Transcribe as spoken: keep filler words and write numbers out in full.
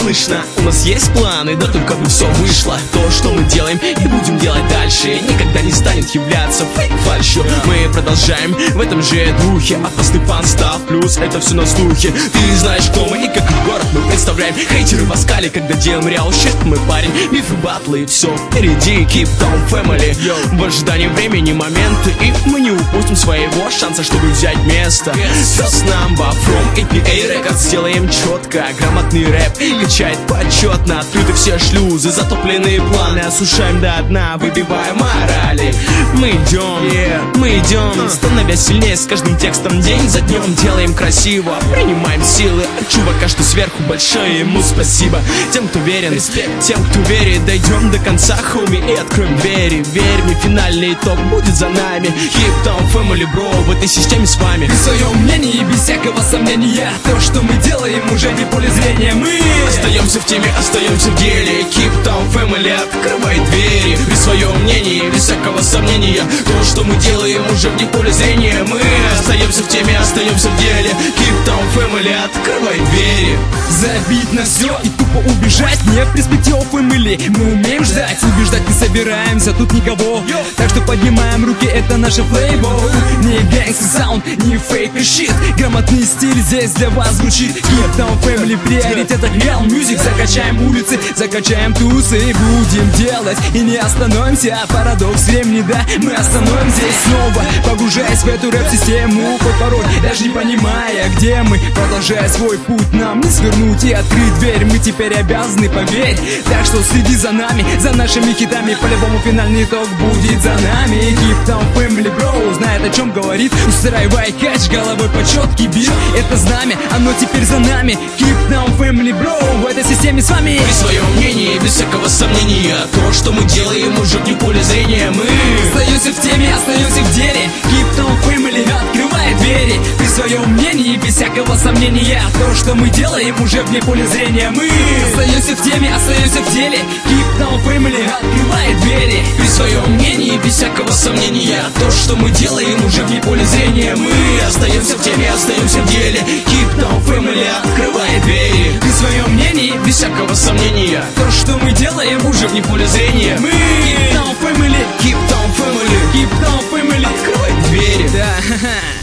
слышно. У нас есть планы, да только бы все вышло. То, что мы делаем и будем делать дальше, никогда не станет являться фальшью. Мы продолжаем в этом же духе. Опасный фан став, плюс это все на слухе. Ты знаешь, кто мы и как город мы представляем. Хейтеры в оскале, когда делаем реал щит. Мы парень, мифы, батлы, все впереди. Keep Down Family, в ожидании времени, момента. И мы не упустим своего шанса, чтобы взять место. First number from эй пи эй Records. Сделаем четко, грамотный рэп качает почетно. Открыты все шлюзы, затопленные планы. Осушаем до дна, выбиваем морали. Мы идем, yeah. мы идем, становясь сильнее с каждым текстом. День за днем делаем красиво, принимаем силы от чувака, что сверху. Большое ему спасибо. Тем, кто верен, респект. Тем, кто верит, дойдем до конца, хоми, и откроем двери. Верь мне, финальный итог будет за нами. Keep Down Family, бро, в этой системе с вами. При своем мнении, без всякого сомнения, то, что мы делаем, уже не поле зрения. Мы остаемся в теме, остаемся в деле. Keep Down Family, открывай двери. При своем мнении, без всякого сомнения, то, что мы делаем, уже вне поля зрения. Мы остаемся в теме, остаемся в деле. Keep Down Family, открывай двери. Забить на все и тупо убежать не в перспективу Family. Мы умеем ждать, убеждать не собираемся, тут никого. Так что поднимаем руки, это наша флейбл. Не гангстер саунд, не фейк и щит. Грамотный стиль здесь для вас звучит. Keep Down Family, приоритет реал мюзик. Закачаем улицы, закачаем тусы. Будем делать и не остановимся. Парадокс времени, да, мы остановим здесь снова, погружаясь в эту рэп-систему. Под пароль, даже не понимая, где мы. Продолжая свой путь, нам не свернуть и открыть дверь. Мы теперь обязаны, поверь. Так что следи за нами, за нашими хитами. По-любому финальный итог будет за нами. Keep Down Family, бро, знает о чем говорит. Устраивай кач, головой по четкий бит. Это знамя, оно теперь за нами. Keep Down Family, бро, в этой системе с вами. При своем мнении, без всякого сомнения, то, что мы делаем, уже вне поля зрения. Мы остаемся в теме, остаемся в деле. Keep Down Family, открывай двери. При своем мнении, без всякого сомнения, то, что мы делаем, уже вне поля зрения. Мы остаемся в теме, остаемся в деле. Keep Down Family, открывай двери. При своем мнении, без всякого сомнения, то, что мы делаем, уже вне поля зрения. Мы остаемся в теме, остаемся в деле. Keep Down Family, открывай двери. При своем мнении, без всякого сомнения, то, что мы делаем, уже вне поля зрения. Мы Keep Down Family, Keep Down Family, Keep Down Family, открывай двери. Да, ха-ха.